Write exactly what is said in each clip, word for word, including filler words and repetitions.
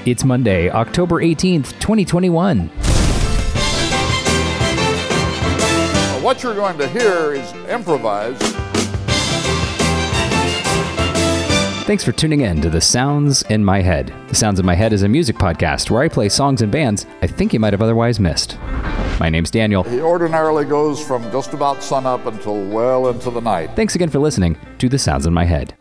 It's Monday, October eighteenth, twenty twenty-one. Well, what you're going to hear is improvised. Thanks for tuning in to The Sounds in My Head. The Sounds in My Head is a music podcast where I play songs and bands I think you might have otherwise missed. My name's Daniel. He ordinarily goes from just about sunup until well into the night. Thanks again for listening to The Sounds in My Head.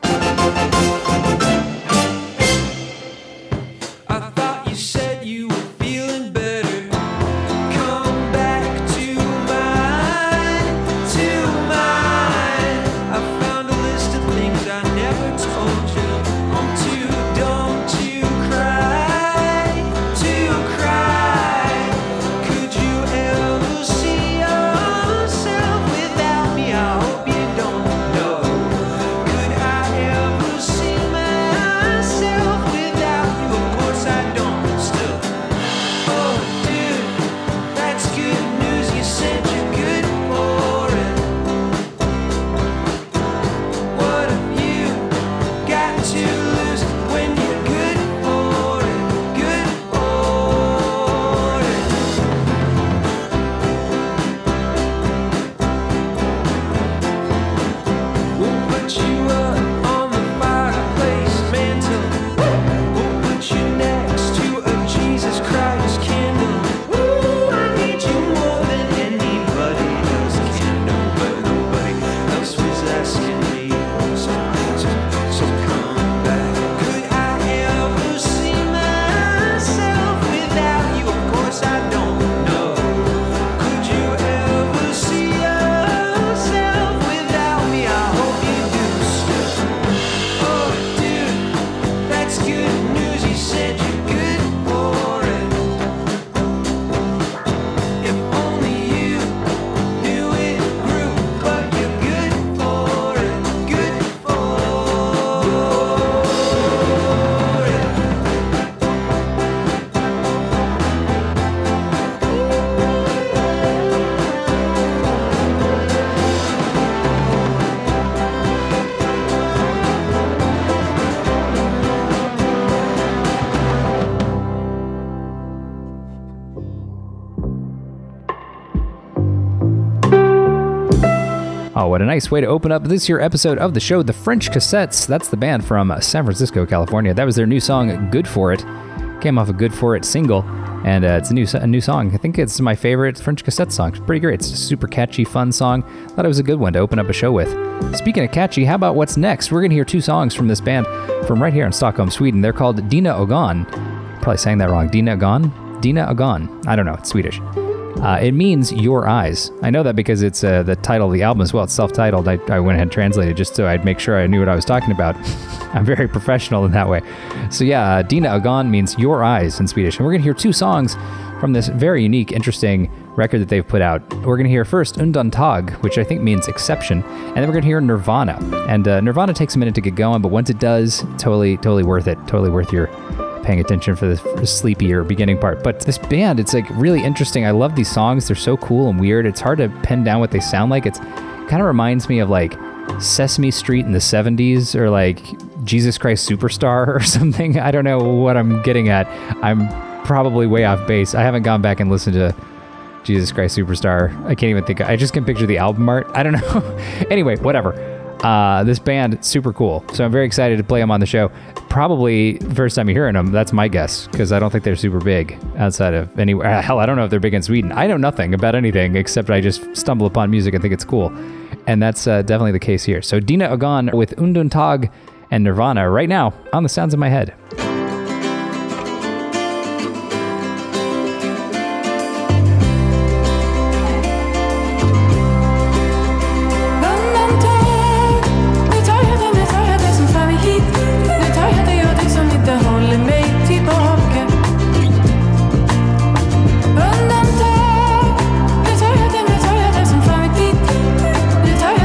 Oh, what a nice way to open up this year episode of the show, The French Cassettes. That's the band from San Francisco, California. That was their new song, Good For It. Came off a Good For It single, and uh, it's a new a new song. I think it's my favorite French Cassette song. It's pretty great. It's a super catchy, fun song. Thought it was a good one to open up a show with. Speaking of catchy, how about what's next? We're going to hear two songs from this band from right here in Stockholm, Sweden. They're called Dina Ögon. Probably saying that wrong. Dina Ögon? Dina Ögon. I don't know. It's Swedish. Uh, it means Your Eyes. I know that because it's uh, the title of the album as well. It's self-titled. I, I went ahead and translated just so I'd make sure I knew what I was talking about. I'm very professional in that way. So yeah, uh, Dina Ögon means Your Eyes in Swedish. And we're going to hear two songs from this very unique, interesting record that they've put out. We're going to hear first Undantag, which I think means exception. And then we're going to hear Nirvana. And uh, Nirvana takes a minute to get going, but once it does, totally, totally worth it. Totally worth your paying attention for the sleepier beginning part. But this band, it's like really interesting. I love these songs. They're so cool and weird. It's hard to pin down what they sound like. It's kind of reminds me of like Sesame Street in the seventies or like Jesus Christ Superstar or something. I don't know what I'm getting at. I'm probably way off base. I haven't gone back and listened to Jesus Christ Superstar. I can't even think. I just can picture the album art. I don't know. Anyway, whatever. Uh, this band, super cool. So I'm very excited to play them on the show. Probably first time you're hearing them, that's my guess, because I don't think they're super big outside of anywhere. Hell, I don't know if they're big in Sweden. I know nothing about anything except I just stumble upon music and think it's cool. And that's uh, definitely the case here. So Dina Ögon with Undantag and Nirvana right now on The Sounds in My Head.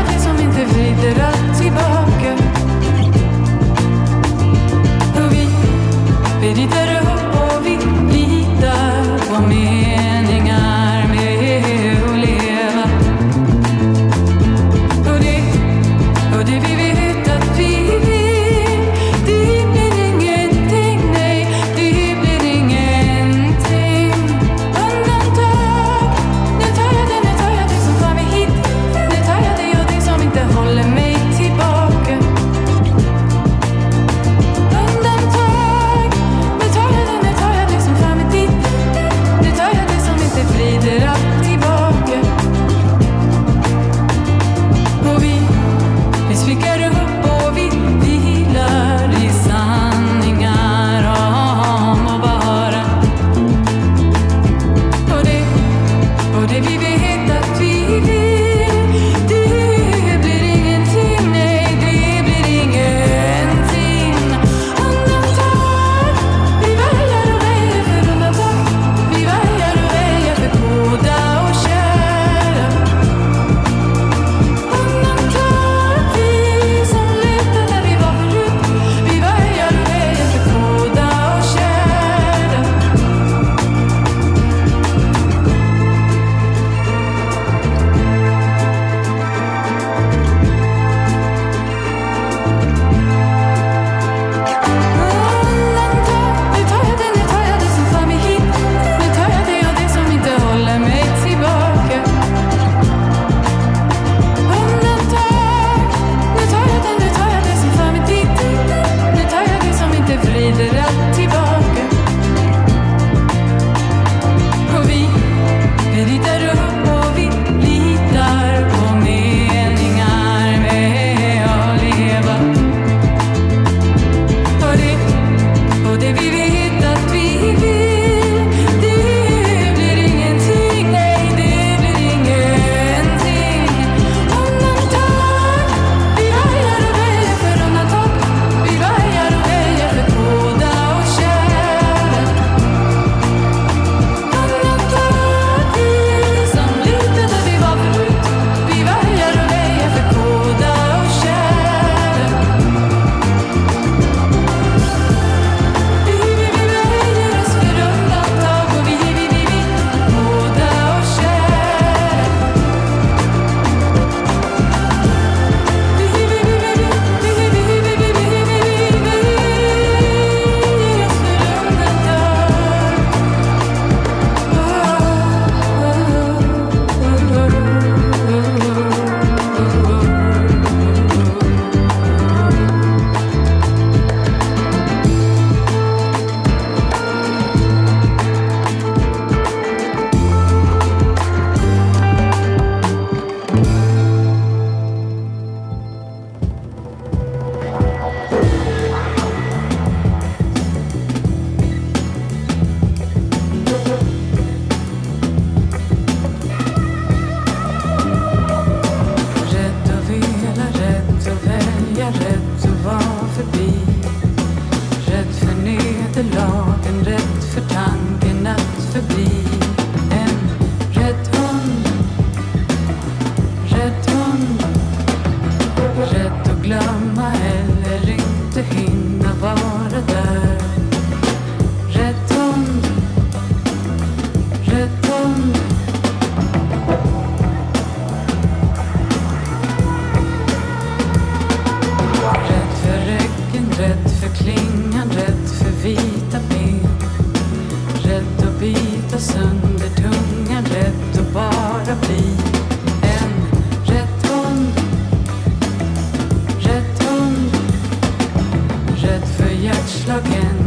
Tillbaka. Och vi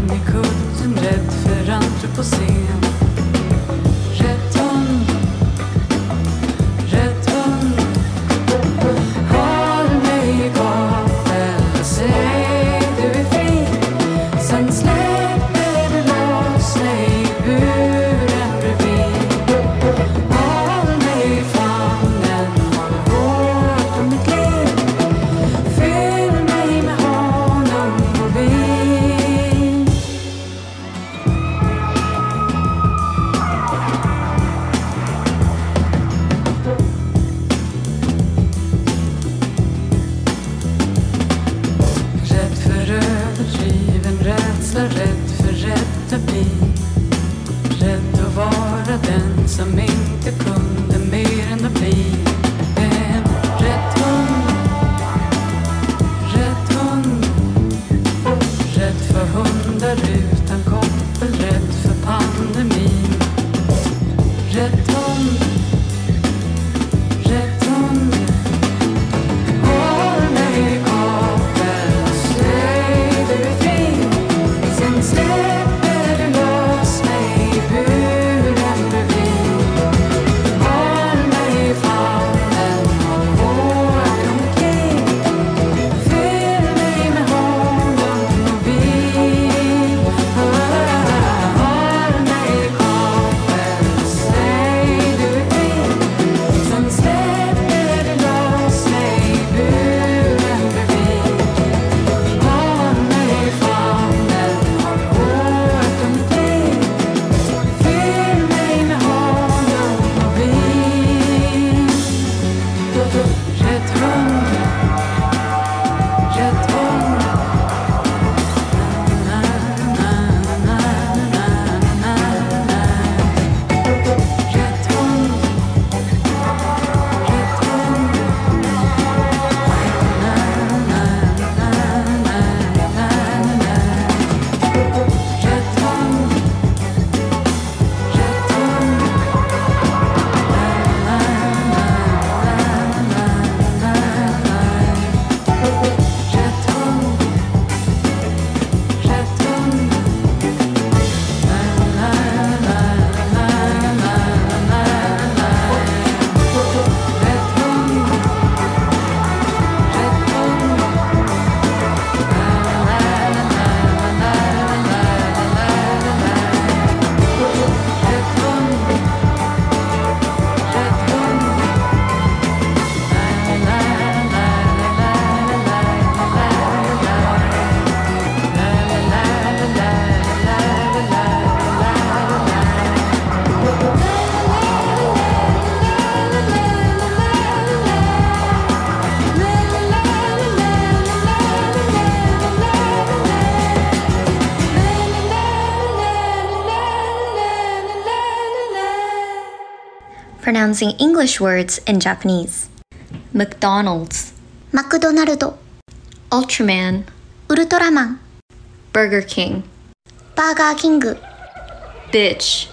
i kulten, rädd för antropocen. Rätt hund, rätt hund. Håll mig i gapel, säg du är fri. Sen släpper du loss mig i buren bredvid. Håll mig i famnen, håll hårt om mitt liv. Fyll mig med honung och vin. Rädd för överdriven rädsla, rädd för rätt att bli. Rädd att vara den som inte kunde mer än att bli. En rätt hund, rätt hund. Rädd för hundar utan koppel, rädd för pandemin. Rätt hund, rätt hund. Håll mig i koppel, säg du är fri. Sen släpper du loss mig i buren bredvid. Håll mig i famnen, håll hårt om mitt liv. Fyll mig med honung och vin. Håll mig i koppel, säg du är fri. Sen släpper du loss mig i buren bredvid. Håll mig i famnen, håll hårt om mitt liv. Fyll mig med honung och vin. Rätt hund, rätt hund. Na, na, na, na, na, na. Rätt hund, rätt hund. Na, na, na, na, na, na. Rätt hund, rätt hund. Na, na, na, na, na, na. Rätt hund, rätt hund. Na, na, na, na, na, na, na. Rätt hund, rätt hund. Pronouncing English words in Japanese. McDonald's, マクドナルド、 Ultraman, ウルトラマン、 Burger King, バーガーキング、 Bitch,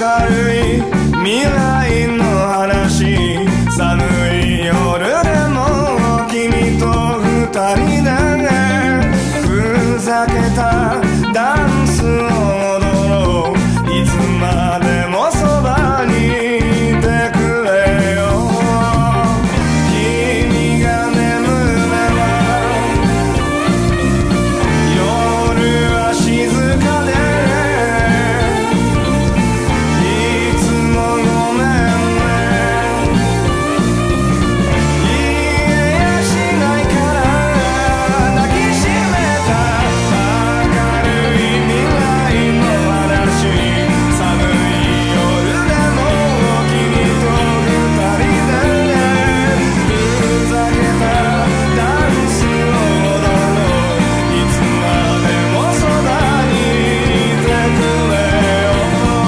明るい未来の話寒い夜でも君と二人でふざけたダンスを踊ろういつまでもそばにいてくれよ君が眠れば夜は静かでいつもごめんね言えやしないから抱きしめた明るい未来の話寒い夜でも君と二人でふざけたダンスを踊ろういつまでもそばにいてくれよ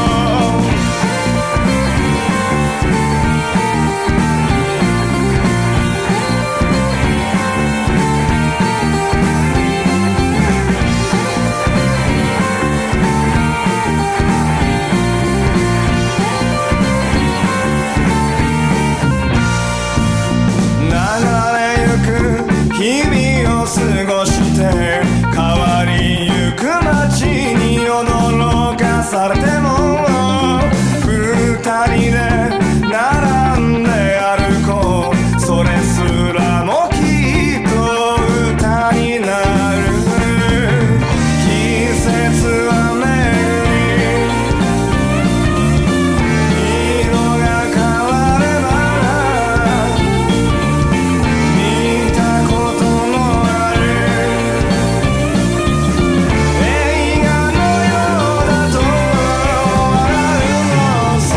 流れゆく日々を過ごして変わりゆく街に驚かされても二人で並んで歩こうそれすらもきっと歌になる季節は巡り色が変われば見たことのある映画のようだと笑うのさ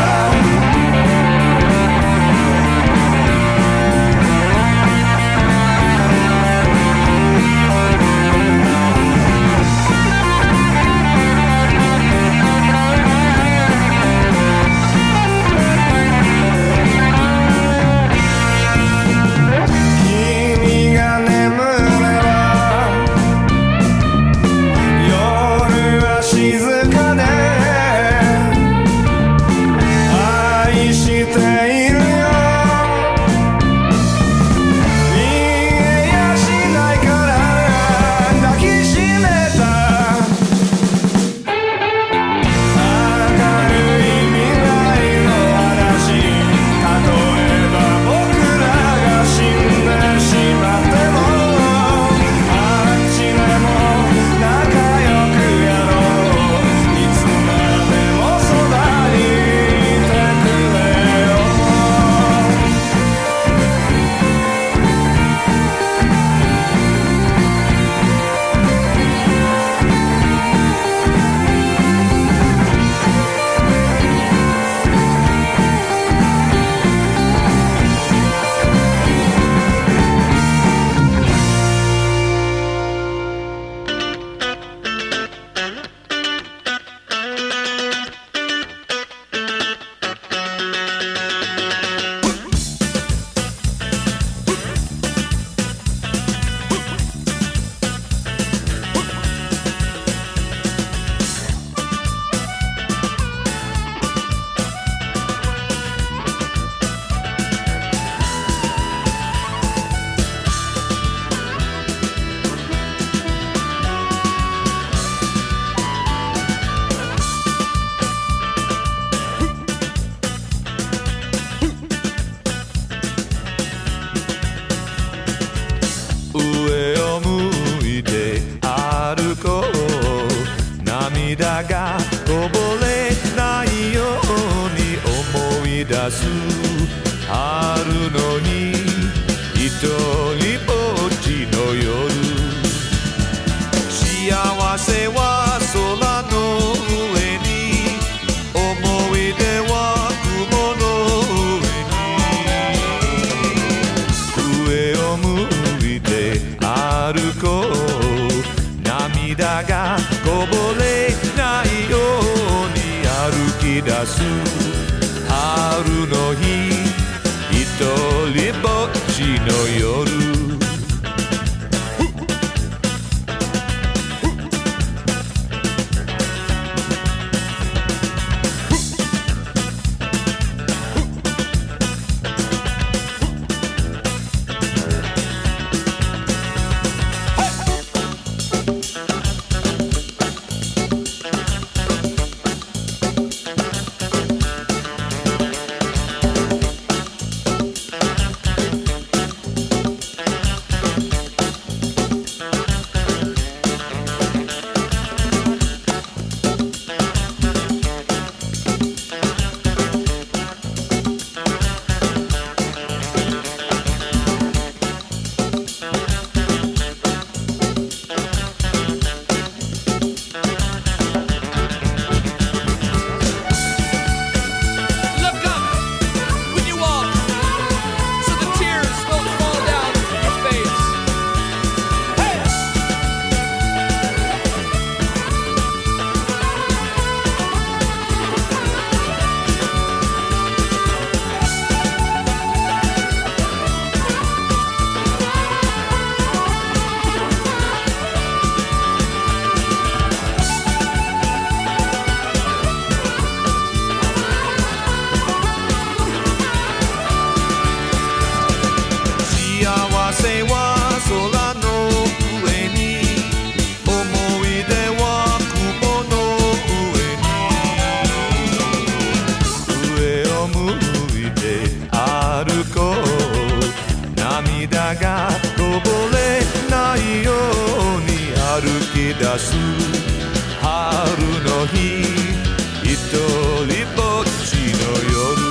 君が眠れば夜は静かで愛しているよ言えやしないから抱きしめた明るい未来の話例えば僕らが死んでしまってもあっちでも仲良くやろういつまでもそばにいてくれよ上を向いて歩こう涙がこぼれないように思い出す春の日一人ぼっちの夜幸せは空の上に思い出は雲の上に上を向いて歩こう涙がこぼれないように歩き出す春の日一人ぼっちの夜出す春の日一人ぼっちの夜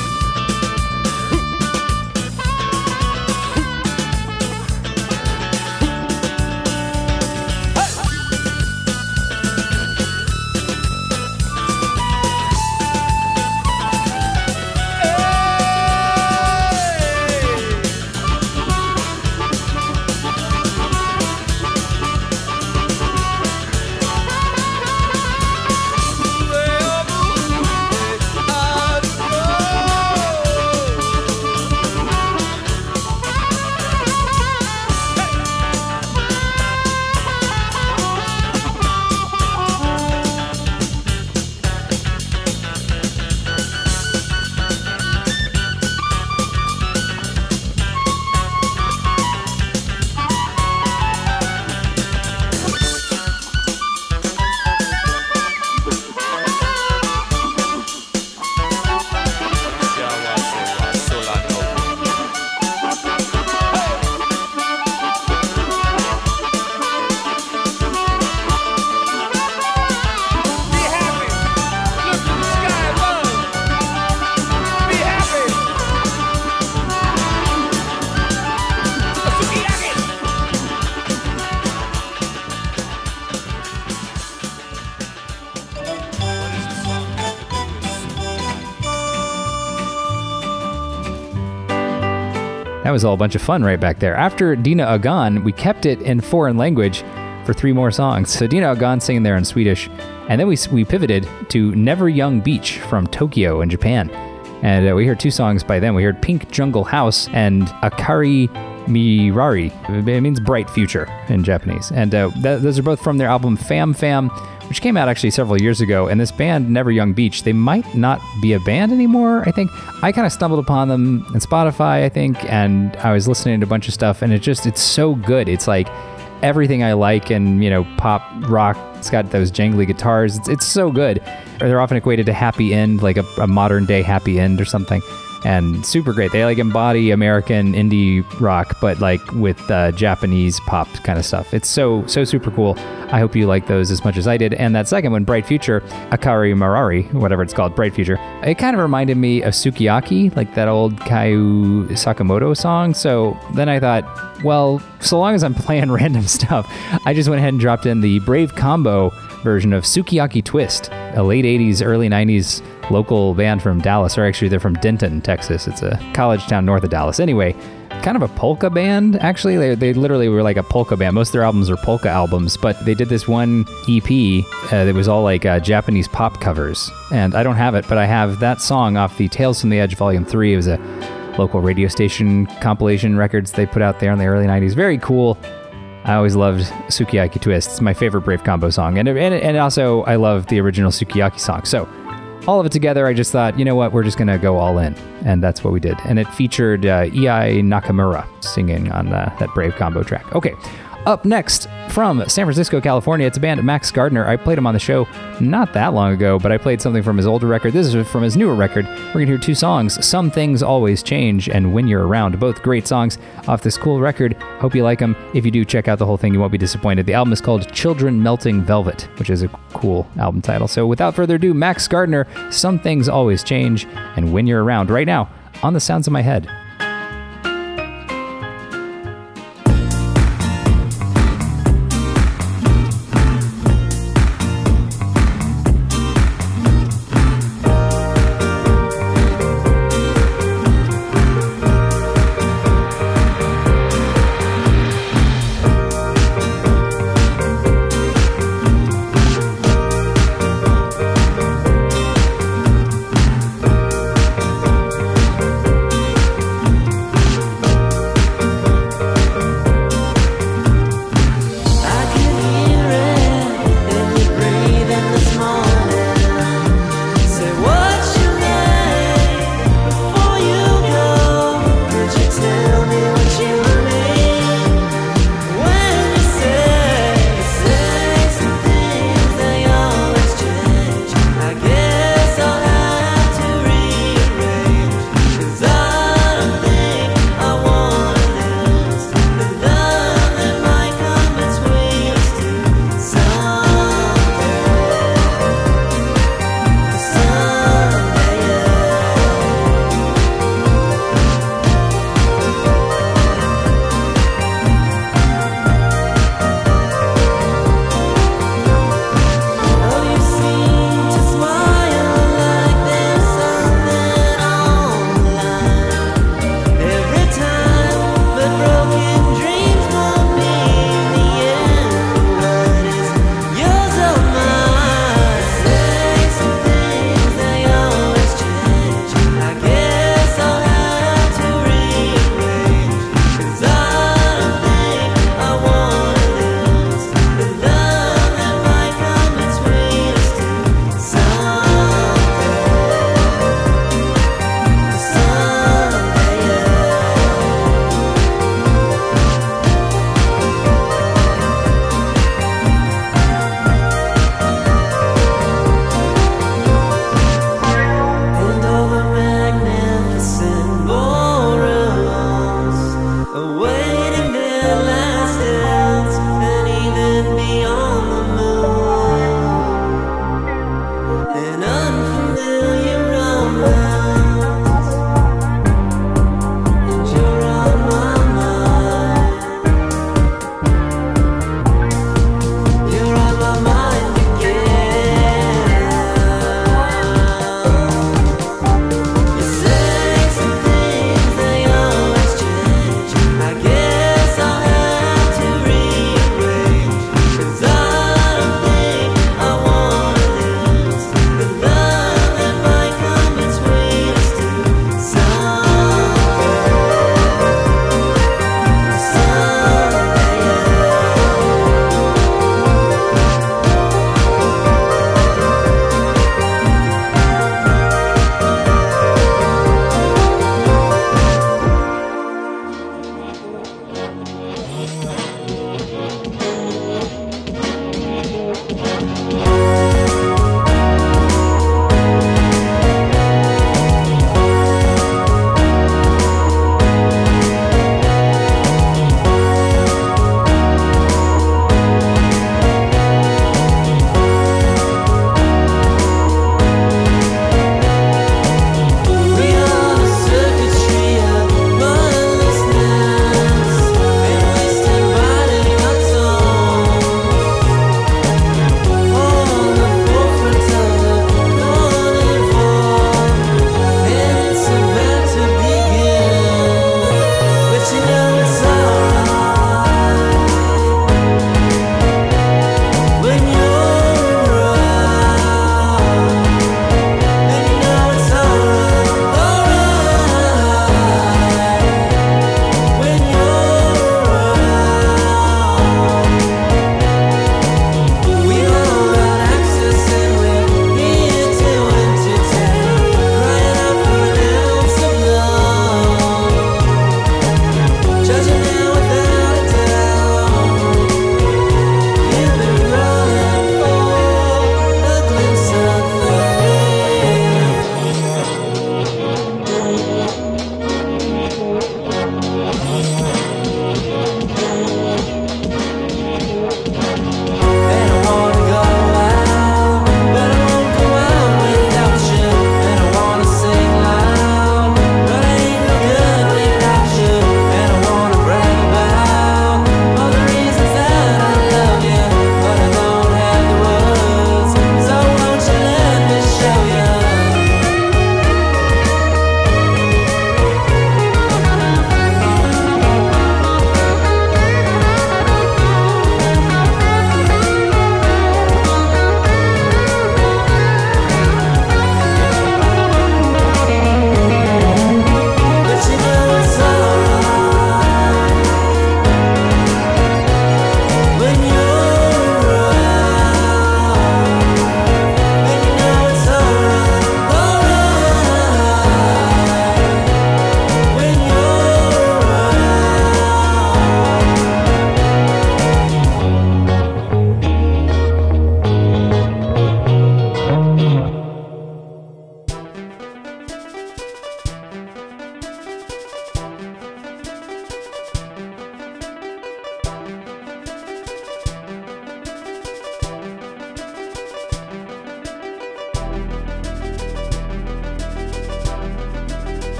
That was all a bunch of fun right back there. After Dina Agan, we kept it in foreign language for three more songs. So Dina Agan singing there in Swedish, and then we we pivoted to Never Young Beach from Tokyo in Japan. And uh, we heard two songs by them. We heard Pink Jungle House and Akari Mirari. It means bright future in Japanese. And uh, th- those are both from their album Fam Fam, which came out actually several years ago. And this band, Never Young Beach, they might not be a band anymore, I think. I kind of stumbled upon them on Spotify, I think, and I was listening to a bunch of stuff, and it just, it's so good. It's like everything I like in, you know, pop, rock. It's got those jangly guitars. It's, it's so good. They're often equated to Happy End, like a, a modern day Happy End or something. And super great. They like embody American indie rock, but like with uh, Japanese pop kind of stuff. It's so, so super cool. I hope you like those as much as I did. And that second one, Bright Future, Akari Marari, whatever it's called, Bright Future, it kind of reminded me of Sukiyaki, like that old Kaiju Sakamoto song. So then I thought, well, so long as I'm playing random stuff, I just went ahead and dropped in the Brave Combo version of Sukiyaki Twist, a late eighties, early nineties local band from Dallas, or actually they're from Denton, Texas. It's a college town north of Dallas. Anyway, kind of a polka band, actually. They, they literally were like a polka band. Most of their albums are polka albums, but they did this one E P uh, that was all like uh, Japanese pop covers. And I don't have it, but I have that song off the Tales from the Edge Volume three. It was a local radio station compilation records they put out there in the early nineties. Very cool. I always loved Sukiyaki Twist. It's my favorite Brave Combo song. And, and, and also, I love the original Sukiyaki song. So, all of it together, I just thought, you know what, we're just going to go all in. And that's what we did. And it featured uh, Ei Nakamura singing on uh, that Brave Combo track. Okay, up next from San Francisco, California, it's a band, Max Gardner. I played him on the show not that long ago, but I played something from his older record. This is from his newer record. We're going to hear two songs, Some Things Always Change and When You're Around. Both great songs off this cool record. Hope you like them. If you do, check out the whole thing. You won't be disappointed. The album is called Children Melting Velvet, which is a cool album title. So without further ado, Max Gardner, Some Things Always Change and When You're Around, right now on The Sounds of My Head.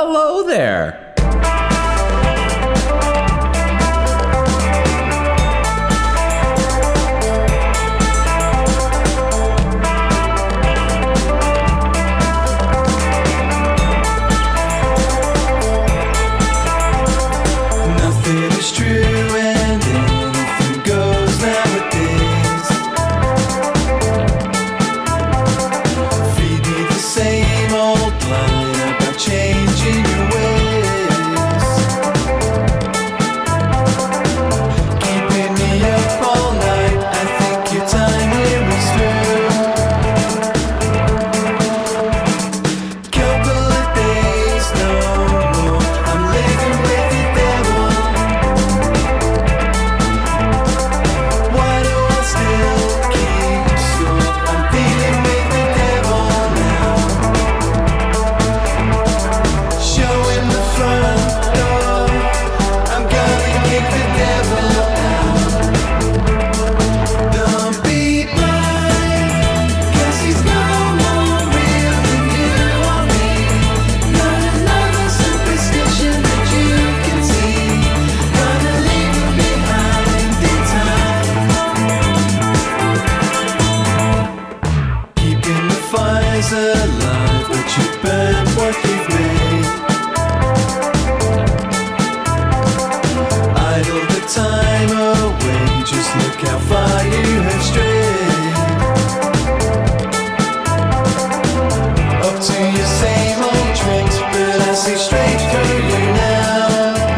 Hello there. Nothing is true and anything goes nowadays. Feed me the same old line about changing your ways. Keeping me up all night, I think your time here is through. Couple of days, no more, I'm living with the devil. Why do I still keep score? I'm dealing with the devil now. Showing the front door, I'm gonna kick the devil out. Don't be blind, 'cause he's no more real than you or me. Not another superstition that you can see. Gonna leave him behind in time. Keeping the fires alive, but you burn what you've made. Idle the time away, just look how far you have strayed. Up to your same old tricks, but I see straight through you now.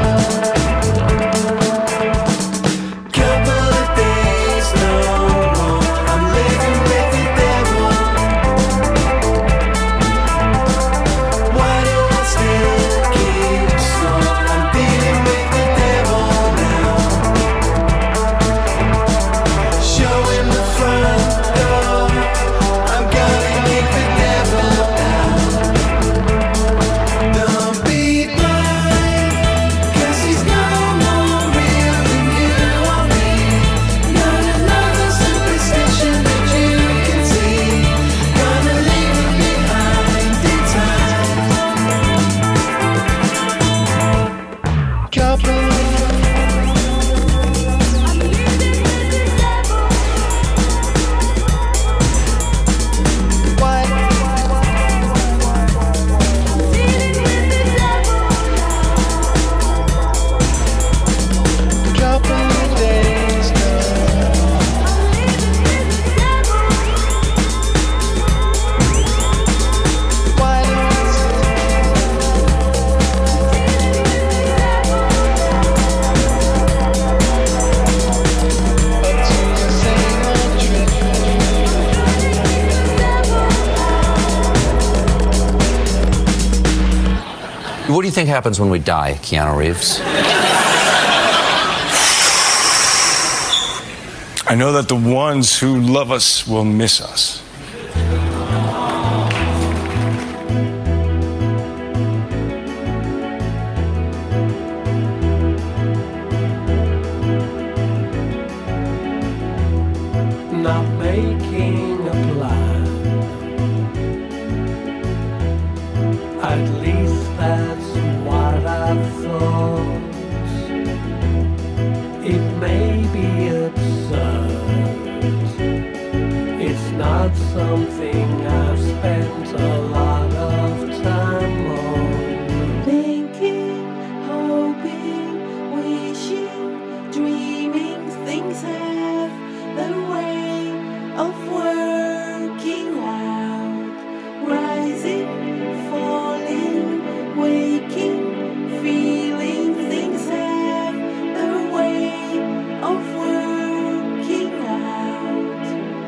Couple of days, no more, I'm living with the devil. Why do I still keep score? I'm dealing with the devil now. Showing the front door, I'm gonna kick the devil out. Don't be blind, 'cause he's no more real than you or me. Not another superstition that you can see. Gonna leave him behind in time. Couple couple of days Why do I up to your same old trick? What do you think happens when we die, Keanu Reeves? I know that the ones who love us will miss us. Not making a plan. At least that's what I thought. It may be absurd. It's not something I've spent a lot of time on. Thinking, hoping, wishing, dreaming, things have the way of working out. Rising, falling, waking, feeling, things have the way of working out.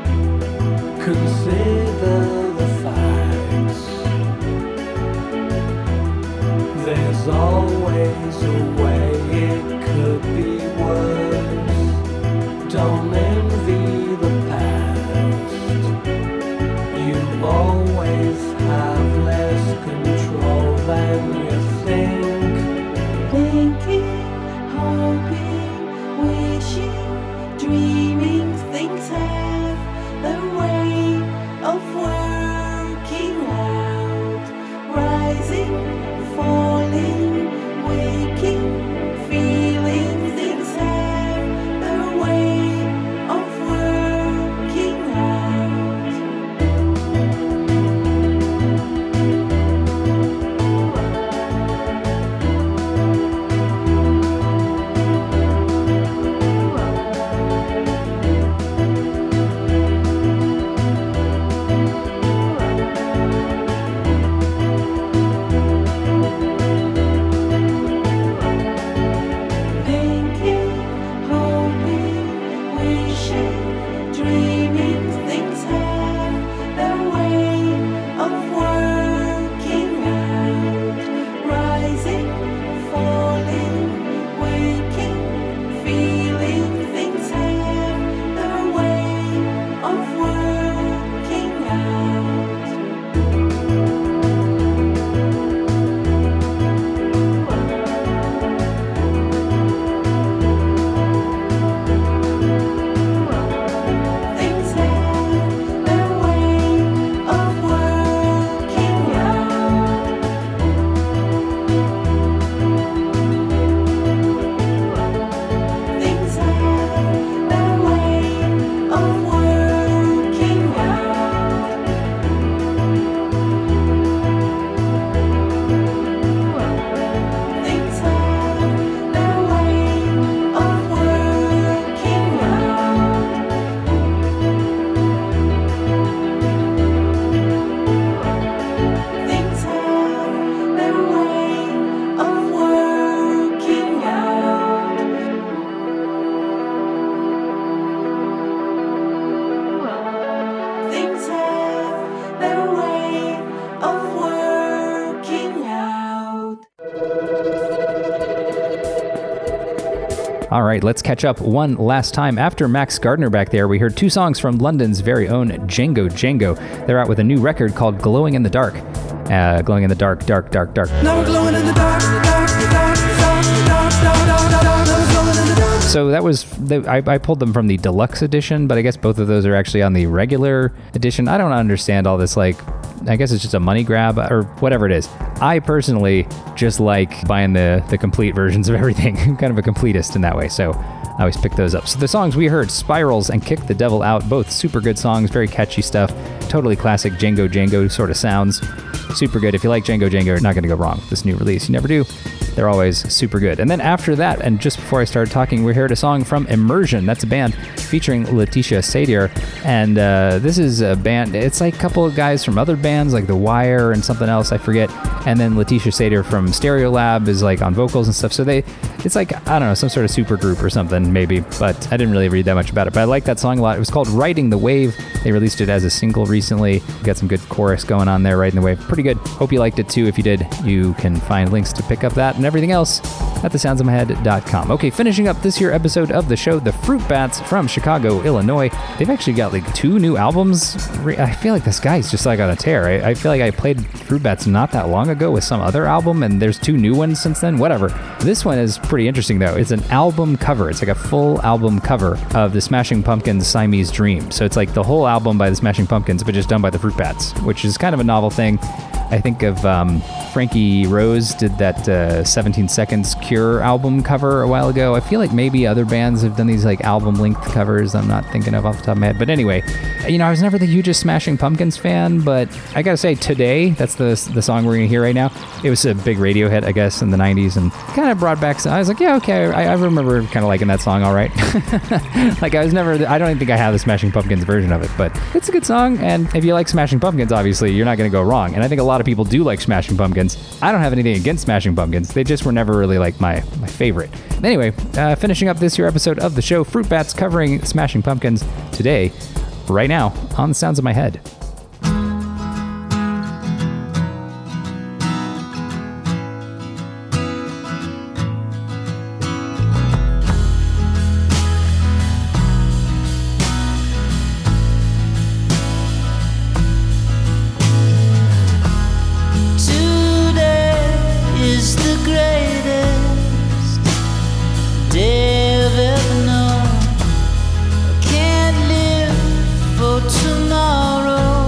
Consider the facts. There's always a way it could be worse. Don't envy the past. You always have less control than you think. Thinking, hoping, wishing, dreaming, things have the way of All right, let's catch up one last time. After Max Gardner back there, we heard two songs from London's very own Django Django. They're out with a new record called Glowing in the Dark. Uh, glowing in the dark, dark, dark, dark. Now we're glowing in the dark, dark, dark, dark, dark, dark, dark, dark, dark, dark, glowing in the dark. So that was, the, I, I pulled them from the deluxe edition, but I guess both of those are actually on the regular edition. I don't understand all this, like, I guess it's just a money grab or whatever it is. I personally just like buying the, the complete versions of everything. I'm kind of a completist in that way, so I always pick those up. So the songs we heard, Spirals and Kick the Devil Out, both super good songs, very catchy stuff, totally classic Django Django sort of sounds. Super good. If you like Django Django, you're not going to go wrong with this new release. You never do. They're always super good. And then after that, and just before I started talking, we heard a song from Immersion. That's a band featuring Letitia Sadier. And uh, this is a band, it's like a couple of guys from other bands, like The Wire and something else, I forget. And then Letitia Sadier from Stereolab is like on vocals and stuff. So they, it's like, I don't know, some sort of super group or something, maybe. But I didn't really read that much about it. But I like that song a lot. It was called Riding the Wave. They released it as a single recently. Got some good chorus going on there, Riding the Wave. Pretty good. Hope you liked it too. If you did, you can find links to pick up that and everything else at the sounds of my head dot com. Okay, finishing up this year episode of the show, the Fruit Bats from Chicago, Illinois. They've actually got like two new albums. I feel like this guy's just like on a tear. I, I feel like I played Fruit Bats not that long ago with some other album, and there's two new ones since then. Whatever. This one is pretty interesting though. It's an album cover. It's like a full album cover of the Smashing Pumpkins' Siamese Dream. So it's like the whole album by the Smashing Pumpkins, but just done by the Fruit Bats, which is kind of a novel thing. I think of um, Frankie Rose did that uh, seventeen Seconds Cure album cover a while ago. I feel like maybe other bands have done these like album length covers I'm not thinking of off the top of my head. But anyway, you know, I was never the hugest Smashing Pumpkins fan, but I gotta say, Today, that's the the song we're gonna hear right now, it was a big radio hit, I guess, in the nineties, and kind of brought back some, I was like, yeah, okay, I, I remember kind of liking that song, all right. Like, I was never, I don't even think I have the Smashing Pumpkins version of it, but it's a good song, and if you like Smashing Pumpkins, obviously, you're not gonna go wrong, and I think a lot of people do like Smashing Pumpkins. I don't have anything against Smashing Pumpkins. They just were never really like my, my favorite. Anyway, uh, finishing up this year episode of the show, Fruit Bats covering Smashing Pumpkins Today, right now, on the Sounds of My Head. Tomorrow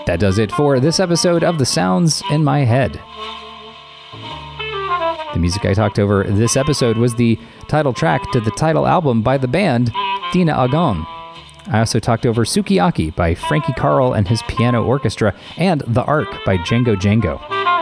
That does it for this episode of The Sounds in My Head. The music I talked over this episode was the title track to the title album by the band Dina Agon. I also talked over Sukiyaki by Frankie Carl and his piano orchestra, and The Ark by Django Django.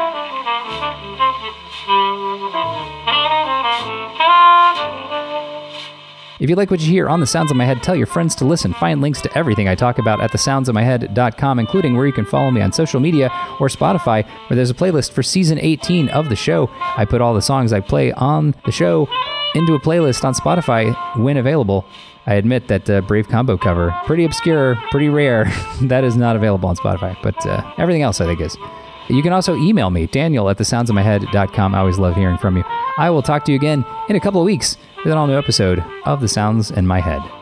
If you like what you hear on The Sounds in My Head, tell your friends to listen. Find links to everything I talk about at the sounds in my head dot com, including where you can follow me on social media or Spotify, where there's a playlist for season eighteen of the show. I put all the songs I play on the show into a playlist on Spotify when available. I admit that uh, Brave Combo cover, pretty obscure, pretty rare. That is not available on Spotify, but uh, everything else I think is. You can also email me, Daniel at the sounds in my head dot com. I always love hearing from you. I will talk to you again in a couple of weeks with an all-new episode of The Sounds in My Head.